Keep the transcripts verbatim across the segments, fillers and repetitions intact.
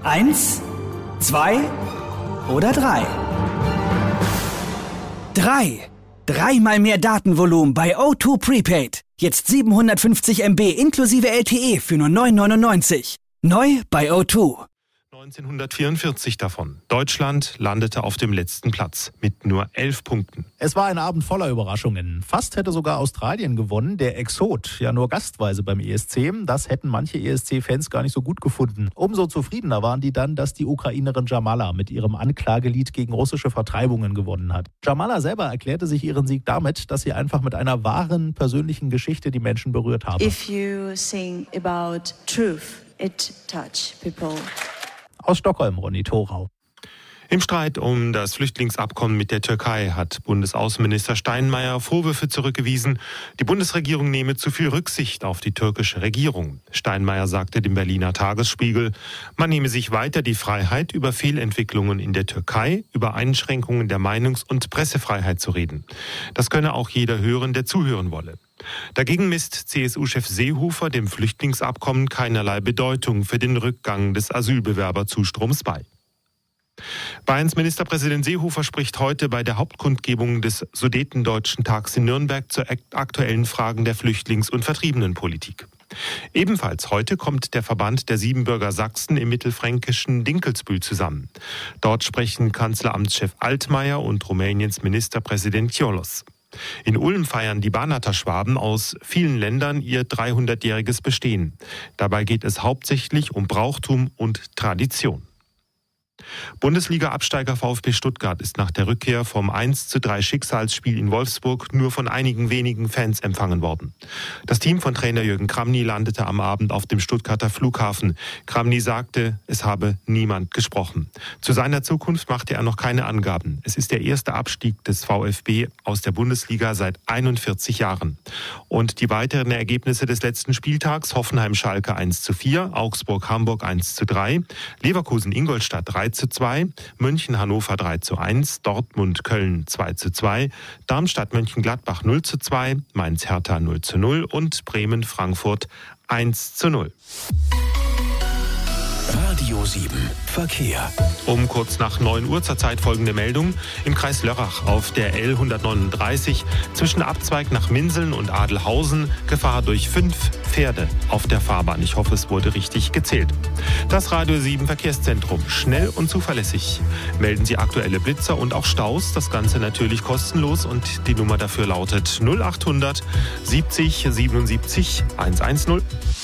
Eins, zwei oder drei? Drei. Dreimal mehr Datenvolumen bei O zwei Prepaid. Jetzt siebenhundertfünfzig Megabyte inklusive L T E für nur neun neunundneunzig. Neu bei O zwei. neunzehnhundertvierundvierzig davon. Deutschland landete auf dem letzten Platz mit nur elf Punkten. Es war ein Abend voller Überraschungen. Fast hätte sogar Australien gewonnen, der Exot. Ja, nur gastweise beim E S C. Das hätten manche E S C-Fans gar nicht so gut gefunden. Umso zufriedener waren die dann, dass die Ukrainerin Jamala mit ihrem Anklagelied gegen russische Vertreibungen gewonnen hat. Jamala selber erklärte sich ihren Sieg damit, dass sie einfach mit einer wahren, persönlichen Geschichte die Menschen berührt habe. If you sing about truth, it touch people. Aus Stockholm, Ronny Thorau. Im Streit um das Flüchtlingsabkommen mit der Türkei hat Bundesaußenminister Steinmeier Vorwürfe zurückgewiesen, die Bundesregierung nehme zu viel Rücksicht auf die türkische Regierung. Steinmeier sagte dem Berliner Tagesspiegel, man nehme sich weiter die Freiheit, über Fehlentwicklungen in der Türkei, über Einschränkungen der Meinungs- und Pressefreiheit zu reden. Das könne auch jeder hören, der zuhören wolle. Dagegen misst C S U-Chef Seehofer dem Flüchtlingsabkommen keinerlei Bedeutung für den Rückgang des Asylbewerberzustroms bei. Bayerns Ministerpräsident Seehofer spricht heute bei der Hauptkundgebung des Sudetendeutschen Tags in Nürnberg zu aktuellen Fragen der Flüchtlings- und Vertriebenenpolitik. Ebenfalls heute kommt der Verband der Siebenbürger Sachsen im mittelfränkischen Dinkelsbühl zusammen. Dort sprechen Kanzleramtschef Altmaier und Rumäniens Ministerpräsident Cioloş. In Ulm feiern die Banater-Schwaben aus vielen Ländern ihr dreihundertjähriges Bestehen. Dabei geht es hauptsächlich um Brauchtum und Tradition. Bundesliga-Absteiger VfB Stuttgart ist nach der Rückkehr vom eins zu drei Schicksalsspiel in Wolfsburg nur von einigen wenigen Fans empfangen worden. Das Team von Trainer Jürgen Kramny landete am Abend auf dem Stuttgarter Flughafen. Kramny sagte, es habe niemand gesprochen. Zu seiner Zukunft machte er noch keine Angaben. Es ist der erste Abstieg des VfB aus der Bundesliga seit einundvierzig Jahren. Und die weiteren Ergebnisse des letzten Spieltags: Hoffenheim-Schalke eins zu vier, Augsburg-Hamburg eins zu drei, Leverkusen-Ingolstadt drei zu zwei, München-Hannover drei zu eins, Dortmund-Köln zwei zu zwei, Darmstadt-Mönchengladbach null zu zwei, Mainz-Hertha null zu null und Bremen-Frankfurt eins zu null. Radio sieben Verkehr. Um kurz nach neun Uhr zurzeit folgende Meldung. Im Kreis Lörrach auf der L hundertneununddreißig zwischen Abzweig nach Minseln und Adelhausen Gefahr durch fünf Pferde auf der Fahrbahn. Ich hoffe, es wurde richtig gezählt. Das Radio sieben Verkehrszentrum. Schnell und zuverlässig. Melden Sie aktuelle Blitzer und auch Staus. Das Ganze natürlich kostenlos und die Nummer dafür lautet null achthundert siebzig siebenundsiebzig hundertzehn.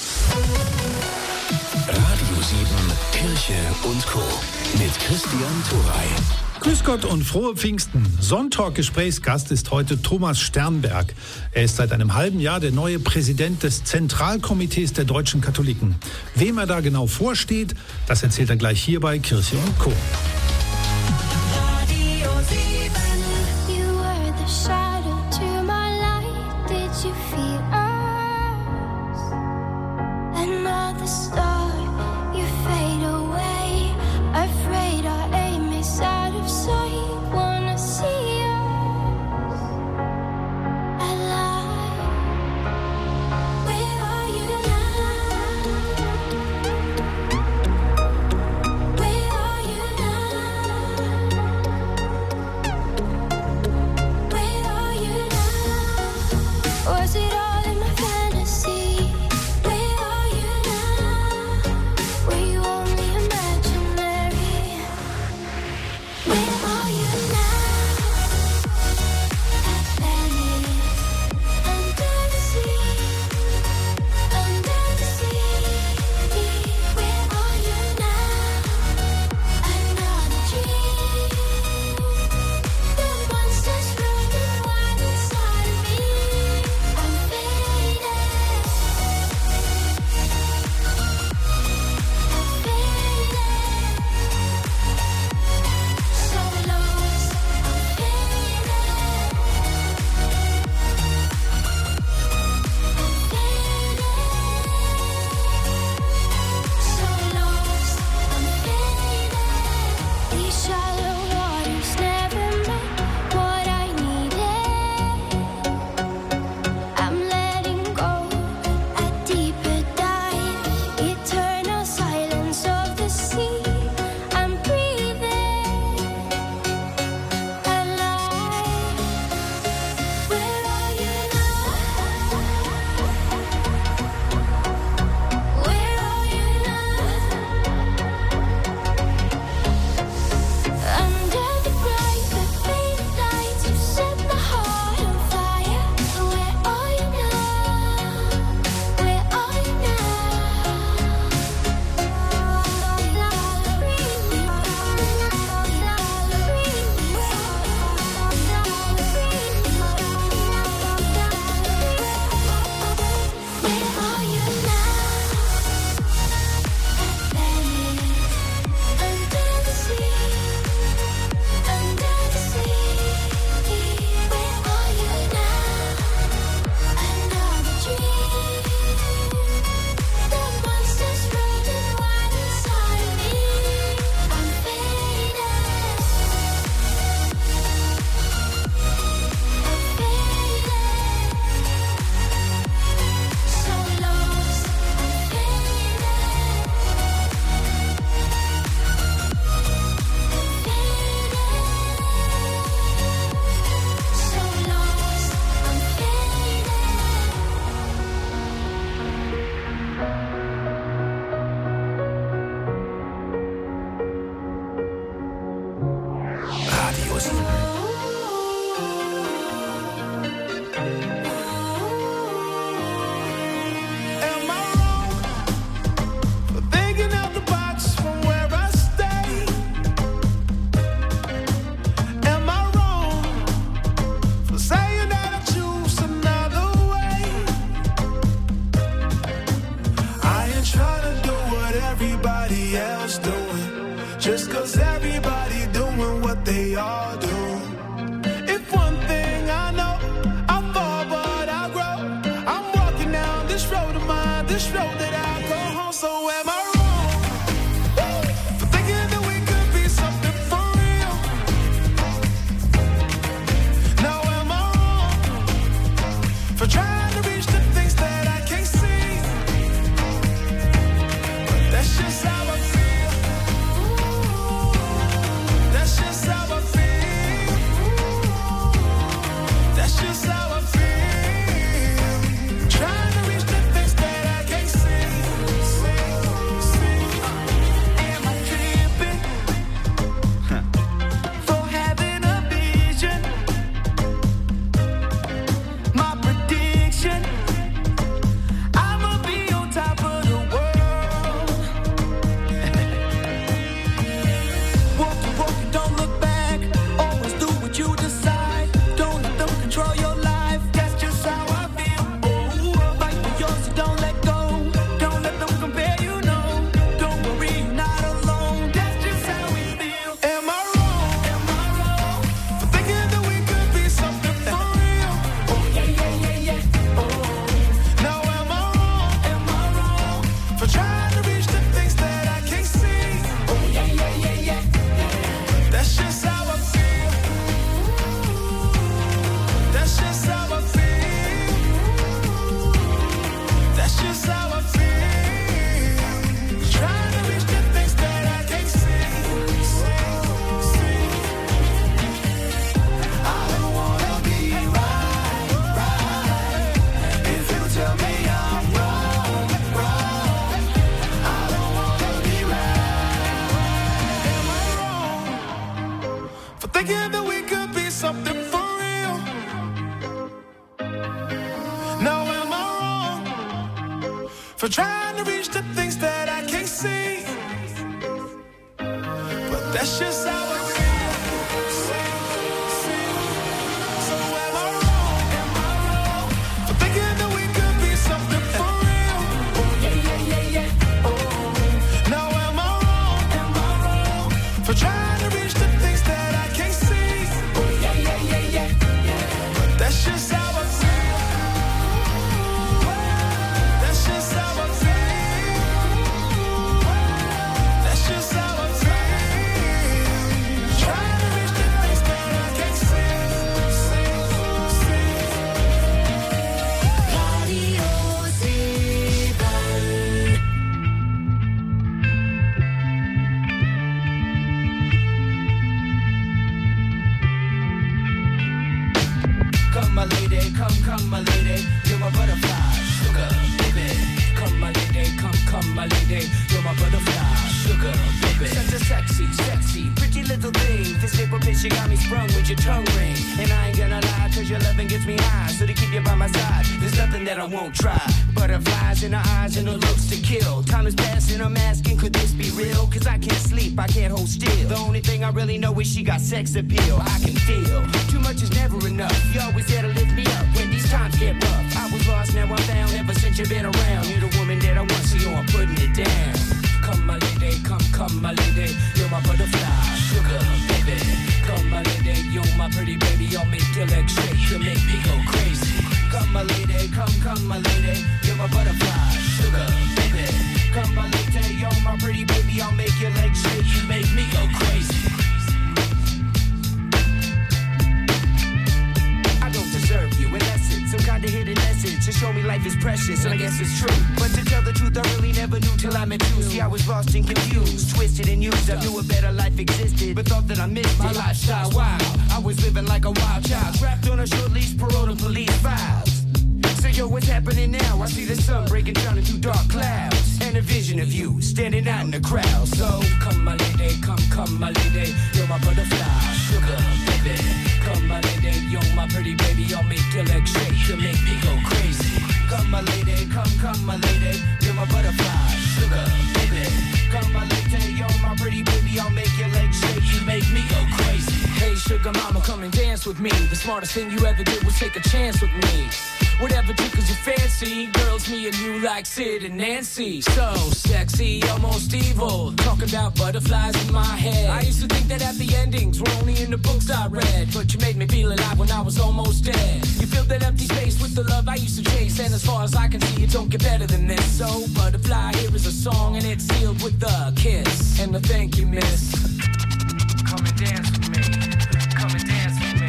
Radio sieben Kirche und Co. mit Christian Thuray. Grüß Gott und frohe Pfingsten. Sonntag-Gesprächsgast ist heute Thomas Sternberg. Er ist seit einem halben Jahr der neue Präsident des Zentralkomitees der deutschen Katholiken. Wem er da genau vorsteht, das erzählt er gleich hier bei Kirche und Co. ghost. Just cause everybody doing what they all do. If one thing I know, I fall but I grow. I'm walking down this road of mine, this road that I go home. So am I wrong for thinking that we could be something for real? Now am I wrong for trying to reach the things that I can't see? But that's just how I feel. That's just how I feel. That's just how I feel. Trying to reach the things that I can't see. See, see. Am I tripping for having a vision? My prediction, I'ma be on top of the world. Walk, walk, don't look back. Always do what you decide. Don't let them control your life. That's just how I feel. Oh, fight for yours, so don't let go. Don't let them compare you, no. Don't worry, you're not alone. That's just how we feel. Am I wrong? Am I wrong for thinking that we could be something for real? Oh yeah, yeah, yeah, yeah. Oh, now am I wrong? Am I wrong for trying to reach the things that I can't see? Oh yeah, yeah, yeah, yeah. That's just how I feel. That's just how I feel. That's just how I feel. Trying to reach the things that I can't see. See, see. I don't wanna be right, right. If you tell me I'm wrong, wrong. I don't wanna be right. Am I wrong for thinking that we could be something for real? Now am I wrong for trying to reach the things that I can't see? But that's just how I feel. See, see. So am I wrong? Am I wrong for thinking that we could be something for real? Oh yeah, yeah, yeah, yeah. Oh, now am I wrong? Am I wrong for trying to reach the things that I can't see? Oh yeah, yeah, yeah, yeah. But that's just how I feel. That's just how I feel. That's just how I feel. Trying to reach the things that I can't see. See, see. Radio Sieben. Come my lady, come, come my lady, you're my butterfly, sugar, baby. Come my lady, come, come my lady, you're my butterfly, sugar, baby. Such a sexy, sexy, pretty little thing. This paper bitch, you got me sprung with your tongue ring. And I ain't gonna lie, cause your loving gets me high. So to keep you by my side, there's nothing that I won't try. Butterflies in her eyes and her looks to kill. Time is passing, I'm asking, could this be real? Cause I can't sleep, I can't hold still. The only thing I really know is she got sex appeal. I can feel, too much is never enough. You always there to lift me up when these times get rough. I was lost, now I'm found, ever since you've been around. You're the woman that I want, so yo, I'm putting it down. Come my lady, come, come my lady, you're my butterfly, sugar, baby. Come my lady, you're my pretty baby, I'll make your legs shake, you'll make me go crazy. Come my lady, come, come my lady, you're my butterfly, sugar, baby. Come my lady, you're my pretty baby, I'll make your legs shake, you make me go crazy. I don't deserve you, in essence, some kind of hidden message to show me life is precious, and I guess it's true. But to tell the truth, I really never knew till I met you. See, I was lost and confused, twisted and used. I knew a better life existed, but thought that I missed my lifestyle wild. I was living like a wild child, trapped on a short leash, parole to police files. So yo, what's happening now? I see the sun breaking down into dark clouds, and a vision of you standing out in the crowd. So come my lady, come, come my lady, you're my butterfly, sugar, baby. Come my lady, you're my pretty baby. I'll make your legs shake, you make me go crazy. Come my lady, come, come my lady, you're my butterfly, sugar, baby. Come my lady, you're my pretty baby. I'll make your legs shake, you make me go crazy. Hey sugar mama, come and dance with me. The smartest thing you ever did was take a chance with me. Whatever tickles your fancy, girls, me and you like Sid and Nancy. So sexy, almost evil, talking about butterflies in my head. I used to think that happy endings were only in the books I read, but you made me feel alive when I was almost dead. You filled that empty space with the love I used to chase, and as far as I can see, it don't get better than this. So butterfly, here is a song, and it's sealed with a kiss and a thank you, miss. Come and dance with me. Come and dance with me.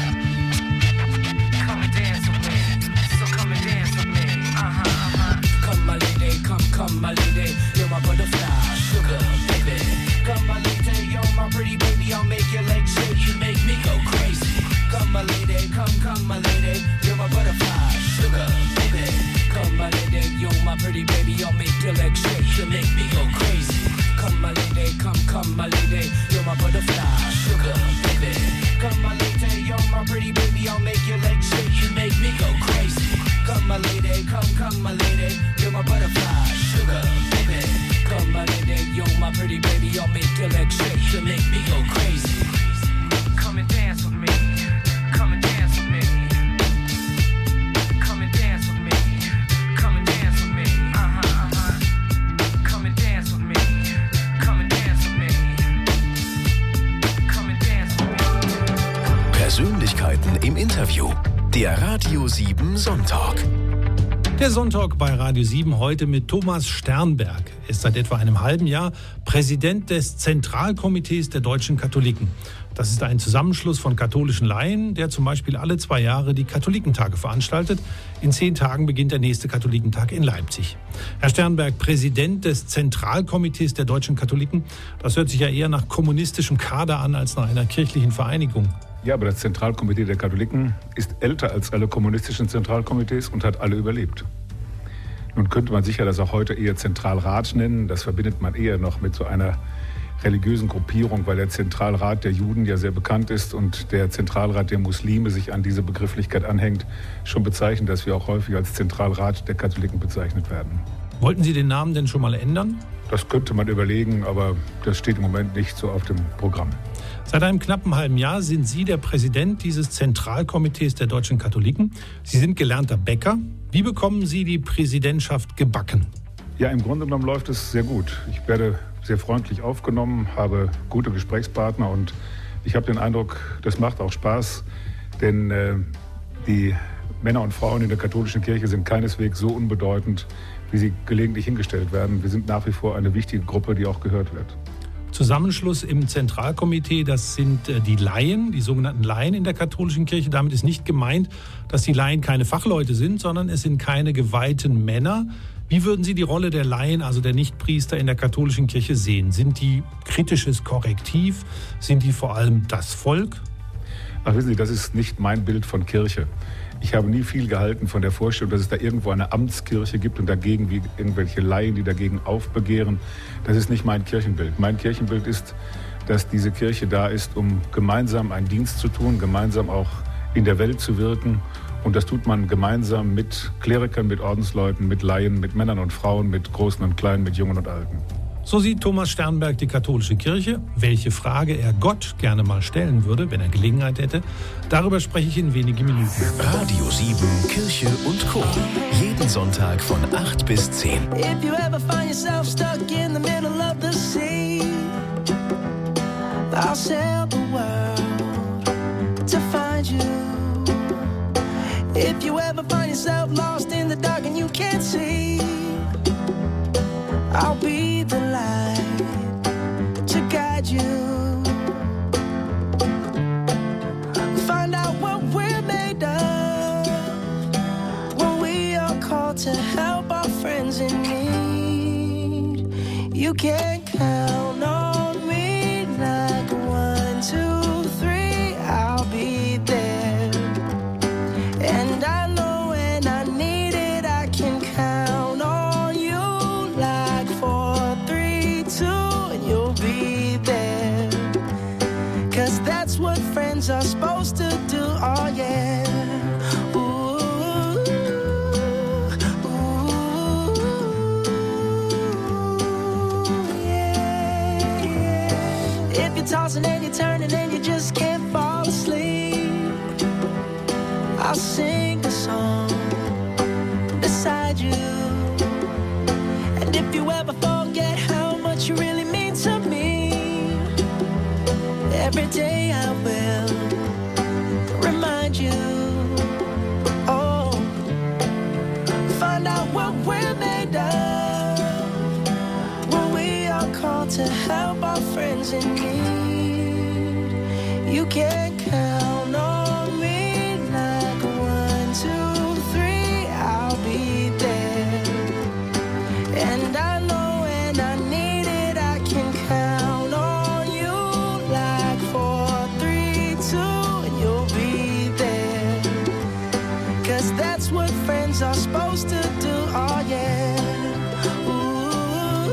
Come and dance with me. So come and dance with me. Uh-huh, uh-huh. Come my lady, come, come my lady. You're my butterfly, sugar, baby. Come my lady, you're my pretty baby. I'll make your legs shake, you make me go crazy. Come my lady, come, come my lady. You're my butterfly, sugar, baby. Come my lady, you're my pretty baby. I'll make your legs shake, you make me go crazy. Come my lady, come, come my lady. You're my butterfly, sugar, baby. Come my lady, you're my pretty baby. I'll make your legs shake, you make me go crazy. Come my lady, come, come my lady. You're my butterfly, sugar, baby. Come my lady, you're my pretty baby. I'll make your legs shake, you make me go crazy. Come and dance with me. Come and dance with me. Come and dance with me. Come and dance with me. Uh-huh, uh-huh. Come and dance with me. Come and dance with me. Come and dance with me. Persönlichkeiten im Interview. Der Radio sieben Sonntag. Der Sonntag bei Radio sieben heute mit Thomas Sternberg. Er ist seit etwa einem halben Jahr Präsident des Zentralkomitees der deutschen Katholiken. Das ist ein Zusammenschluss von katholischen Laien, der zum Beispiel alle zwei Jahre die Katholikentage veranstaltet. In zehn Tagen beginnt der nächste Katholikentag in Leipzig. Herr Sternberg, Präsident des Zentralkomitees der deutschen Katholiken. Das hört sich ja eher nach kommunistischem Kader an als nach einer kirchlichen Vereinigung. Ja, aber das Zentralkomitee der Katholiken ist älter als alle kommunistischen Zentralkomitees und hat alle überlebt. Nun könnte man sicher das auch heute eher Zentralrat nennen. Das verbindet man eher noch mit so einer religiösen Gruppierung, weil der Zentralrat der Juden ja sehr bekannt ist und der Zentralrat der Muslime sich an diese Begrifflichkeit anhängt, schon bezeichnet, dass wir auch häufig als Zentralrat der Katholiken bezeichnet werden. Wollten Sie den Namen denn schon mal ändern? Das könnte man überlegen, aber das steht im Moment nicht so auf dem Programm. Seit einem knappen halben Jahr sind Sie der Präsident dieses Zentralkomitees der deutschen Katholiken. Sie sind gelernter Bäcker. Wie bekommen Sie die Präsidentschaft gebacken? Ja, im Grunde genommen läuft es sehr gut. Ich werde sehr freundlich aufgenommen, habe gute Gesprächspartner und ich habe den Eindruck, das macht auch Spaß, denn äh, die Männer und Frauen in der katholischen Kirche sind keineswegs so unbedeutend, wie sie gelegentlich hingestellt werden. Wir sind nach wie vor eine wichtige Gruppe, die auch gehört wird. Zusammenschluss im Zentralkomitee, das sind die Laien, die sogenannten Laien in der katholischen Kirche. Damit ist nicht gemeint, dass die Laien keine Fachleute sind, sondern es sind keine geweihten Männer. Wie würden Sie die Rolle der Laien, also der Nichtpriester in der katholischen Kirche sehen? Sind die kritisches Korrektiv? Sind die vor allem das Volk? Ach, wissen Sie, das ist nicht mein Bild von Kirche. Ich habe nie viel gehalten von der Vorstellung, dass es da irgendwo eine Amtskirche gibt und dagegen wie irgendwelche Laien, die dagegen aufbegehren. Das ist nicht mein Kirchenbild. Mein Kirchenbild ist, dass diese Kirche da ist, um gemeinsam einen Dienst zu tun, gemeinsam auch in der Welt zu wirken. Und das tut man gemeinsam mit Klerikern, mit Ordensleuten, mit Laien, mit Männern und Frauen, mit Großen und Kleinen, mit Jungen und Alten. So sieht Thomas Sternberg die katholische Kirche. Welche Frage er Gott gerne mal stellen würde, wenn er Gelegenheit hätte, darüber spreche ich in wenigen Minuten. Radio sieben, Kirche und Co. Jeden Sonntag von acht bis zehn. If you ever find yourself stuck in the middle of the sea, I'll sail the world to find you. If you ever find yourself lost in the dark and you can't see, I'll be the light to guide you. Find out what we're made of when we are called to help our friends in need. You can count on me like one, two, three, I'll be there. And I know when I need it, I can count on you like four, three, two, and you'll be there. friends are supposed to do. Oh yeah. Ooh, ooh, yeah, yeah. If you're tossing and you're turning and you just can't fall asleep, I'll sing a song beside you. And if you ever forget how much you really mean to me, every day I will remind you. Oh, find out what we're made of when we are called to help our friends in need. You can count on me like one, two, three, I'll be there. And I know when I need it, I can count on you like four, three, two, and you'll be there. Cause that's what friends are supposed to do, oh yeah. Ooh,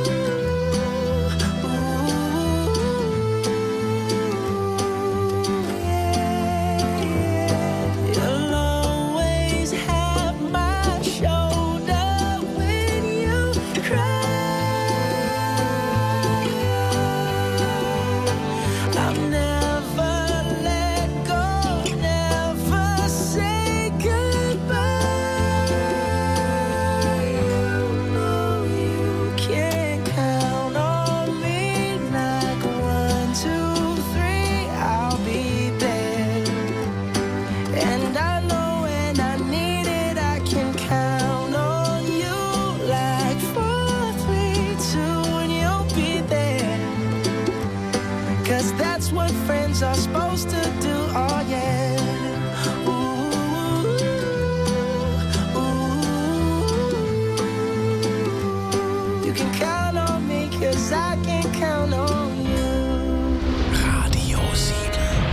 ooh, yeah, yeah. You'll always have my shoulder when you cry. I'll never let go, never say goodbye. You know you can count on me like one, two, three, I'll be there. And I know when I need it, I can count on you like four, three, two, and you'll be there. Cause that's what friends are supposed to do, oh yeah. Ooh, ooh. You can count on me, cause I can count on you. Radio sieben.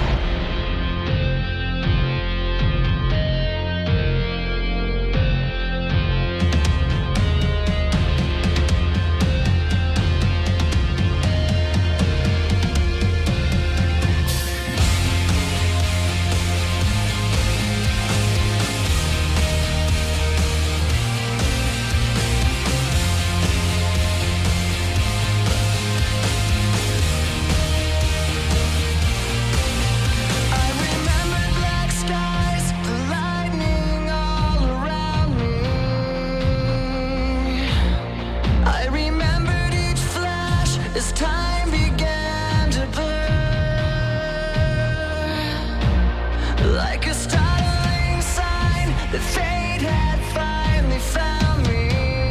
I remember black skies, the lightning all around me. I remembered each flash as time began to blur, like a startling sign that fate had finally found me.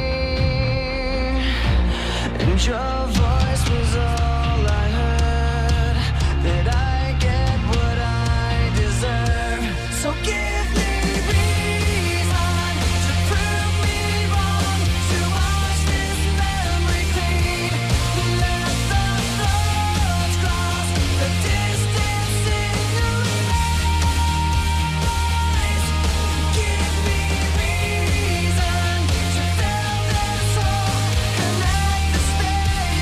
And your voice was all I heard, that I get what I deserve. So give me reason to prove me wrong, to wash this memory clean. Let the thoughts cross the distance in your eyes. Give me reason to fill this hole, connect the space.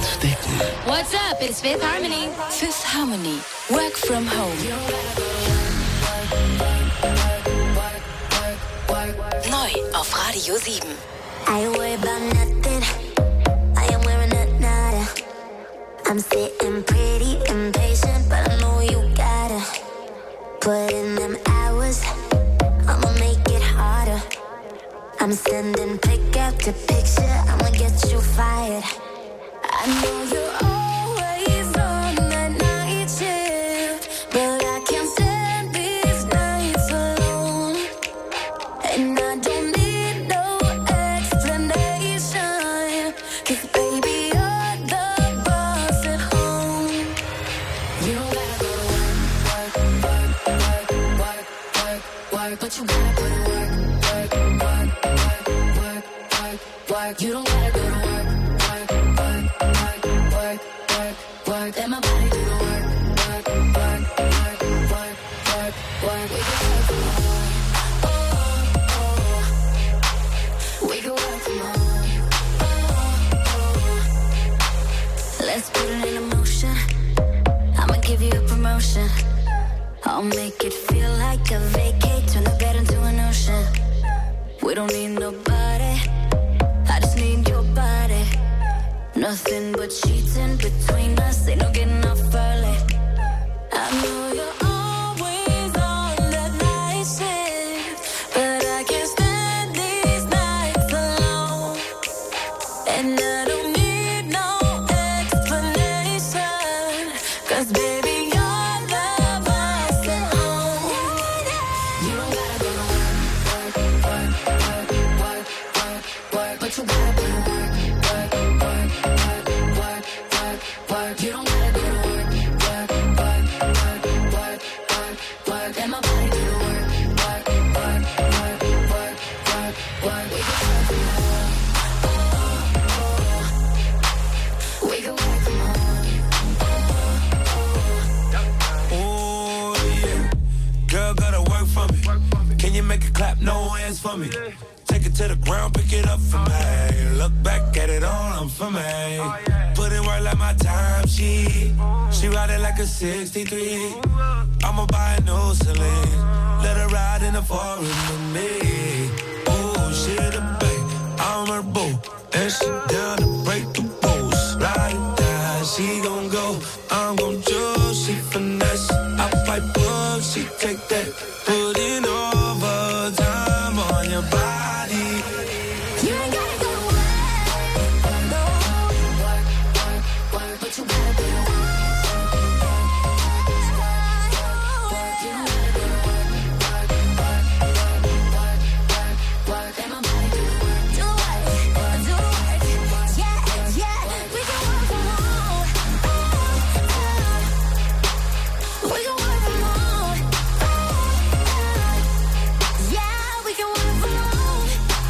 entdecken. What's up? It's Fifth Harmony. Fifth Harmony. Work from home. Neu auf Radio sieben. I worry about nothing. I am wearing a nada. I'm sitting pretty impatient, but I know you gotta put in them hours. I'ma make it harder. I'm sending pick after picture. I'ma get you fired. I know you're always on that night shift, but I can't stand these nights alone. And I don't need no explanation, 'cause baby you're the boss at home. You don't gotta go to work, work, work, work, work, work, work, but you gotta put in work, work, work, work, work, work, work. You don't gotta go to work, work, work, work, work, work, work. Let my body do the work, work, work, work, work, work, work. We can work from home. Oh, oh, oh. We can work from home. Oh, oh. Let's put it in motion. I'ma give you a promotion. I'll make it feel like a vacate. Turn the bed into an ocean. We don't need nobody. I just need your body. Nothing but sheets in between us. Ain't no getting off early. I know you're always on that night shift, but I can't stand these nights alone. And I don't need no explanation, 'cause baby you're the boss at home. You don't gotta go to work, work, work, work, work, work, work, but you gotta put in work, work, work, work, work, work, work. You don't gotta go to work, work, work, work, work, work, work. Let my body do the work, work, work, work, work, work, work. We can work from home. Oh, oh. We can work from home. Oh, yeah. Girl, gotta work for me. Can you make it clap? No hands for me. Take it to the ground, pick it up for me. Look back at it all, I'm for me. Put in work like my time, she She ride it like a sixty-three. I'ma buy a new Celine. Let her ride in the forest with me. Oh, she the babe, I'm her boo. And she down to break the rules. Ride or die, she gon' go. I'm gon' choose, she finesse. I fight book, she take that. Put in overtime on your body. You ain't gotta go to work, no. Work, work, work, but you gotta put in work. Work, you don't gotta go to work. Work, work, work, work, work, work. Let my body do the work. Do it, do it. Yeah, yeah. We can work from home. We can work from home. Yeah, we can work from home.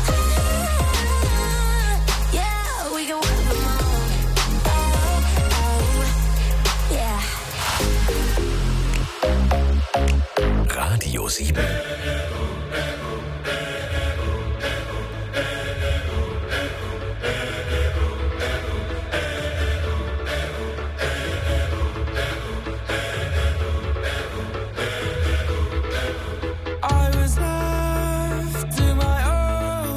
Yeah, we can work from home. Oh, oh, yeah. Radio sieben. I was left to my own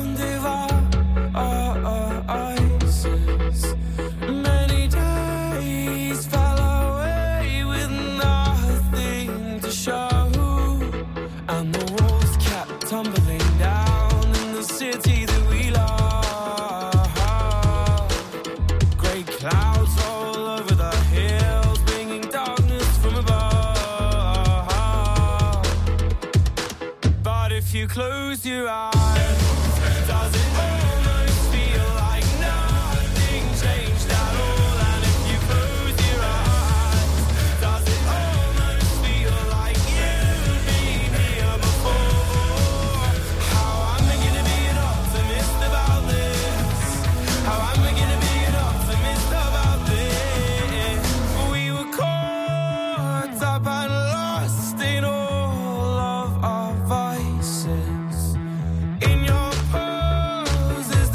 devices. Many days fell away with nothing to show, and the walls kept tumbling down in the city that we love. Grey clouds all over the hills, bringing darkness from above. But if you close your eyes, does it almost feel like nothing changed at all? And if you close your eyes, does it almost feel like you've been here before? How am I gonna be an optimist about this? How am I gonna be an optimist about this? We were caught up and lost in all of our vices. In your poses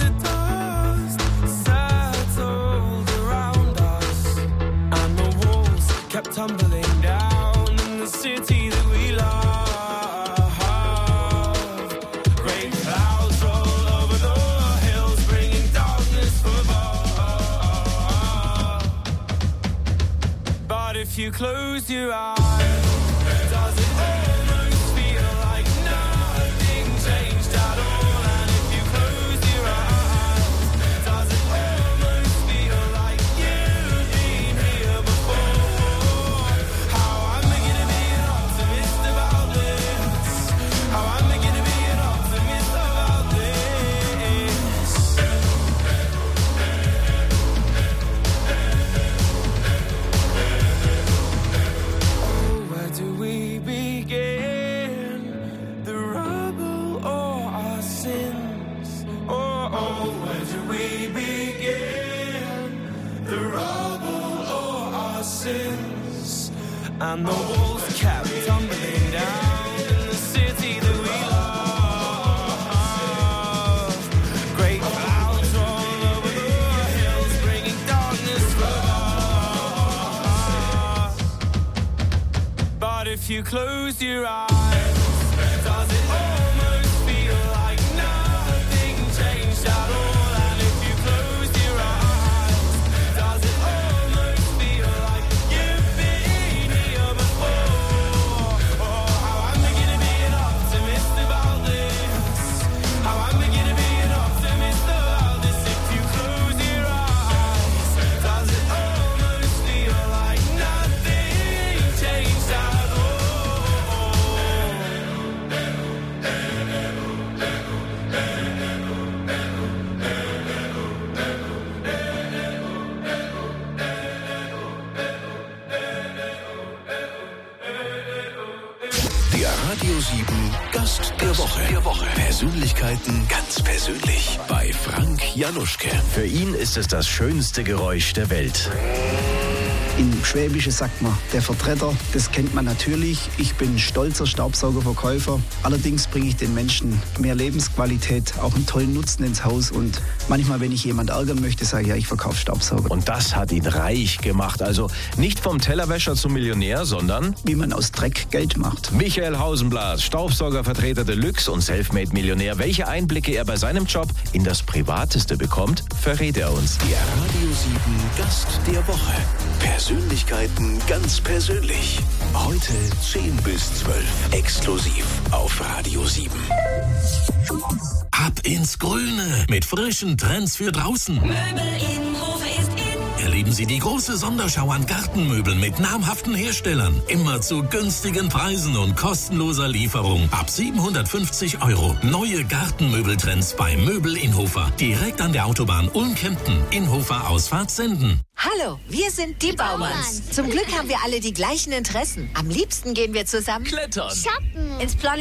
you close your eyes, does it almost feel like nothing changed at all? And if you close your eyes, does it almost feel like you've been here before? How am I gonna be an optimist about this? How am I gonna be an optimist about this? Oh, where do we begin? The rubble or our sins? Oh, oh, where do we begin? The rubble or our sins? And the walls kept tumbling down in the city that we love. Great clouds roll over the hills, bringing darkness from us. But if you close your eyes, does it almost feel like nothing changed at all? And if you close your eyes, does it almost feel like you've been here before? Oh, how am I gonna be an optimist about this? How am I gonna be an optimist about this? If you close your eyes, does it almost feel like nothing changed at all? Der Radio sieben Gast der Woche. Der Woche. Persönlichkeiten ganz persönlich bei Frank Januschke. Für ihn ist es das schönste Geräusch der Welt. Im Schwäbischen sagt man, der Vertreter, das kennt man natürlich. Ich bin stolzer Staubsaugerverkäufer. Allerdings bringe ich den Menschen mehr Lebensqualität, auch einen tollen Nutzen ins Haus. Und manchmal, wenn ich jemand ärgern möchte, sage ich, ja, ich verkaufe Staubsauger. Und das hat ihn reich gemacht. Also nicht vom Tellerwäscher zum Millionär, sondern wie man aus Dreck Geld macht. Michael Hausenblas, Staubsaugervertreter Deluxe und Selfmade-Millionär. Welche Einblicke er bei seinem Job in das Privateste bekommt, verrät er uns. Der Radio sieben Gast der Woche. Persönlichkeiten ganz persönlich. Heute zehn bis zwölf. Exklusiv auf Radio sieben. Ab ins Grüne mit frischen Trends für draußen. Möbel in Hofe ist in. Erleben Sie die große Sonderschau an Gartenmöbeln mit namhaften Herstellern. Immer zu günstigen Preisen und kostenloser Lieferung. Ab siebenhundertfünfzig Euro. Neue Gartenmöbeltrends bei Möbel Inhofer. Direkt an der Autobahn Ulm-Kempten. Inhofer Ausfahrt Senden. Hallo, wir sind die Baumanns. Zum Glück haben wir alle die gleichen Interessen. Am liebsten gehen wir zusammen Klettern, shoppen, ins Planet